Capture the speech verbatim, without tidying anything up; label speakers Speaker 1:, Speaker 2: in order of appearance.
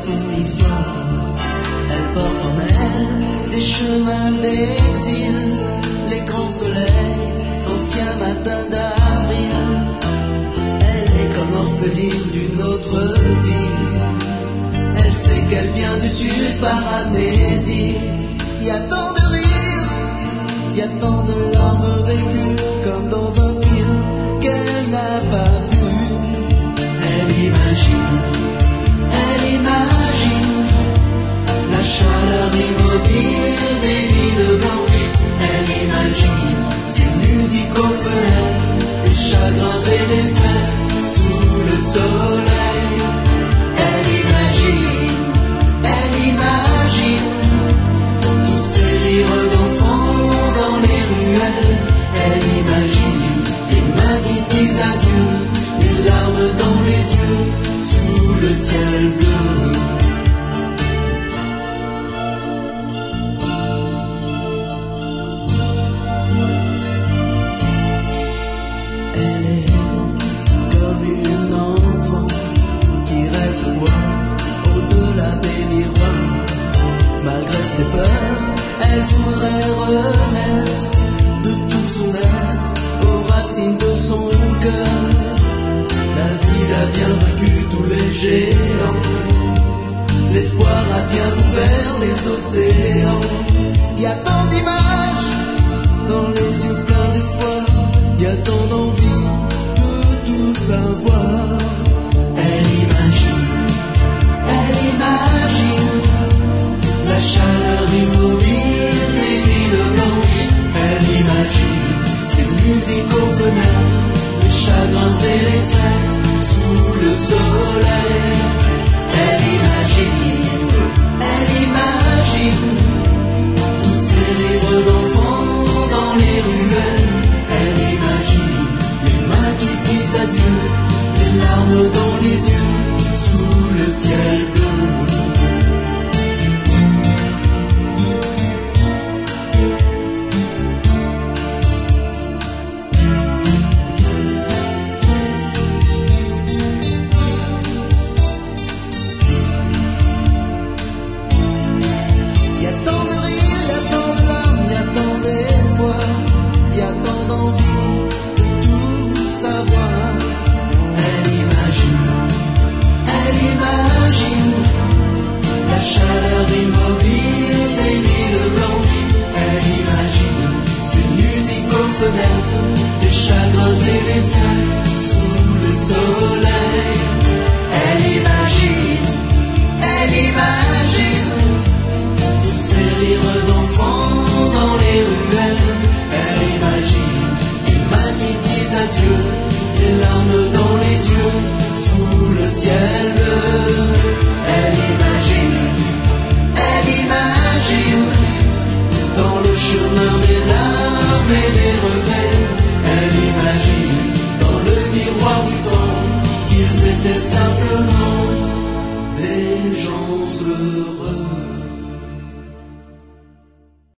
Speaker 1: son histoire. Elle porte en elle des chemins d'exil, les grands soleils, anciens matins d'avril. Elle est comme orpheline d'une autre ville. Elle sait qu'elle vient du sud par amnésie. Y a tant de rires, y a tant de larmes vécues, comme dans un film qu'elle n'a pas vu. Elle imagine, elle imagine la chaleur immobile des villes blanches. Elle imagine ces musiques aux fenêtres, les chagrins et les fêtes sous le soleil. Elle imagine, elle imagine tous ces rires d'enfants dans les ruelles. Elle imagine les mains qui disent adieu, les larmes dans les yeux sous le ciel bleu. Ses peurs, elle voudrait renaître de tout son être aux racines de son cœur. La ville a bien vaincu tous les géants, l'espoir a bien ouvert les océans. Il y a tant d'images dans les yeux pleins d'espoir, il y a tant d'envie de tout savoir. Elle imagine, elle imagine la chaleur immobile des villes blanches. Elle imagine ces musiques aux fenêtres, les chagrins et les fêtes sous le soleil. Elle imagine, elle imagine tous ces rires d'enfants dans les ruelles. Elle imagine les mains qui disent adieu, les larmes dans les yeux sous le ciel bleu. La chaleur immobile des villes blanches. Elle imagine ces musiques aux fenêtres, les chagrins et les fêtes sous le soleil. Elle imagine, elle imagine tous ces rires d'enfants dans les ruelles. Elle imagine les mains qui disent adieu, les larmes dans les yeux sous le ciel bleu. Elle imagine, elle imagine dans le chemin des larmes et des regrets. Elle imagine dans le miroir du temps qu'ils étaient simplement des gens heureux.